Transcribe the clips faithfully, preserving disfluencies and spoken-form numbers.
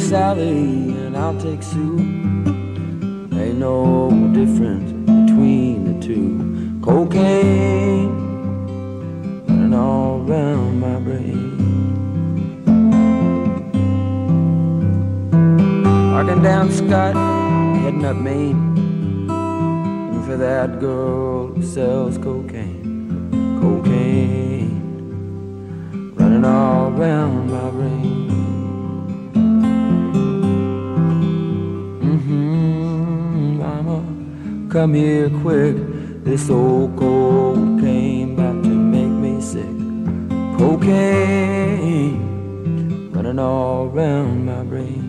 Sally and I'll take Sue. Ain't no difference between the two. Cocaine running all around my brain. Walking down Scott, heading up Maine, looking for that girl who sells cocaine. Cocaine running all around my brain. Come here quick, this old cocaine about to make me sick. Cocaine running all around my brain.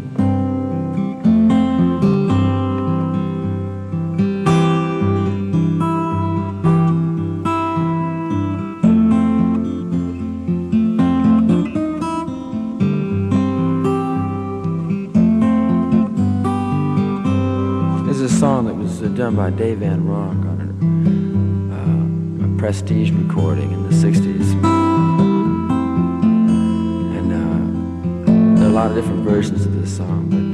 There's a song that was done by Dave Van Ronk on a, uh, a Prestige recording in the sixties. And uh, there are a lot of different versions of this song, but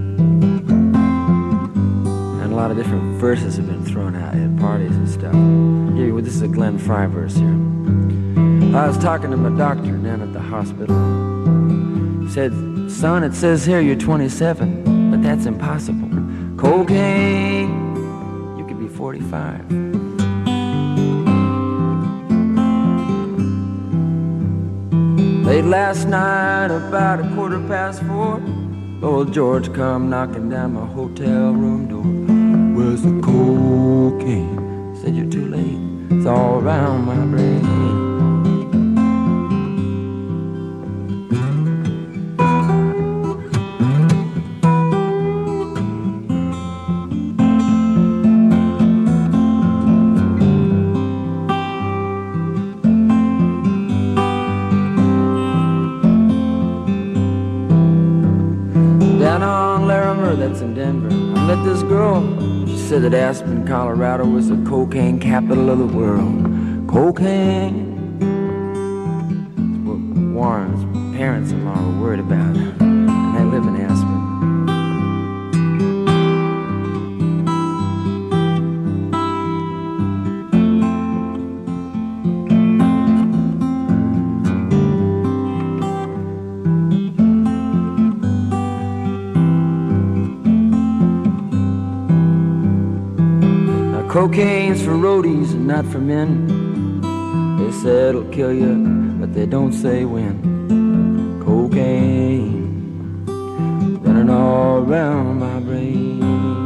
uh, and a lot of different verses have been thrown out at parties and stuff. Here, this is a Glenn Frey verse here. I was talking to my doctor down at the hospital. He said, son, it says here you're twenty-seven, but that's impossible. Cocaine, forty-five. Late last night, about a quarter past four, old George come knocking down my hotel room door. Where's the cocaine? Said you're too late, it's all around my brain. That's in Denver. I met this girl. She said that Aspen, Colorado was the cocaine capital of the world. Cocaine. That's what Warren's parents-in-law were worried about. And they live in Aspen. Cocaine's for roadies and not for men. They say it'll kill you, but they don't say when. Cocaine running all around my brain.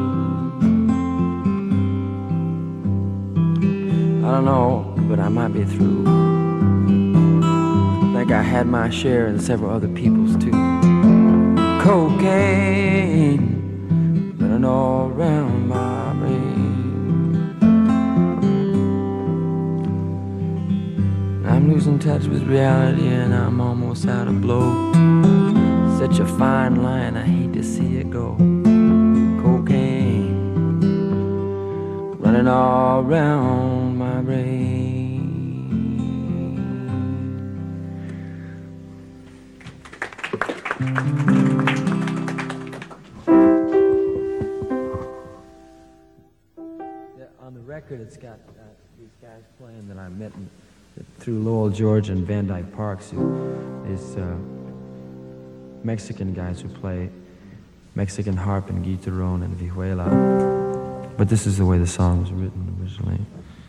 I don't know, but I might be through. I think I had my share and several other people's too. Cocaine running all around my brain. I'm losing touch with reality and I'm almost out of blow. Such a fine line, I hate to see it go. Cocaine running all around my brain. Yeah, on the record it's got uh, these guys playing that I met in through Lowell George and Van Dyke Parks, who is uh, Mexican guys who play Mexican harp and guitarrón and vihuela. But this is the way the song was written originally.